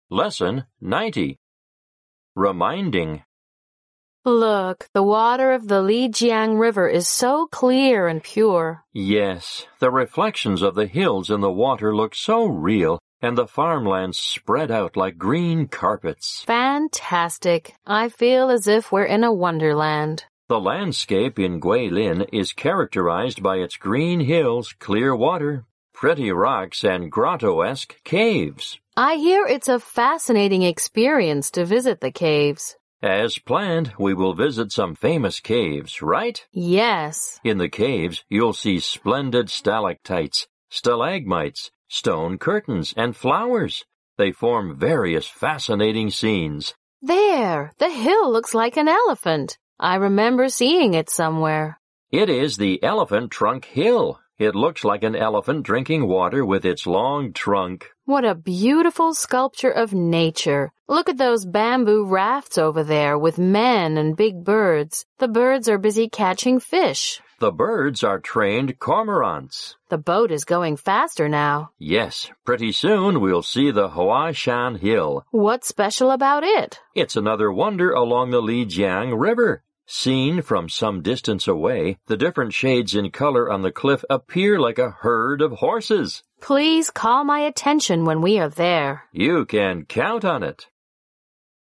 Lesson 90. Reminding. Look, the water of the Lijiang River is so clear and pure. Yes, the reflections of the hills in the water look so real, and the farmlands spread out like green carpets. Fantastic. I feel as if we're in a wonderland. The landscape in Guilin is characterized by its green hills, clear water, pretty rocks, and grotto-esque caves. I hear it's a fascinating experience to visit the caves. As planned, we will visit some famous caves, right? Yes. In the caves, you'll see splendid stalactites, stalagmites, stone curtains, and flowers. They form various fascinating scenes. There, the hill looks like an elephant. I remember seeing it somewhere. It is the Elephant Trunk Hill. It looks like an elephant drinking water with its long trunk. What a beautiful sculpture of nature. Look at those bamboo rafts over there with men and big birds. The birds are busy catching fish. The birds are trained cormorants. The boat is going faster now. Yes, pretty soon we'll see the Huashan Hill. What's special about it? It's another wonder along the Lijiang River. Seen from some distance away, the different shades in color on the cliff appear like a herd of horses. Please call my attention when we are there. You can count on it.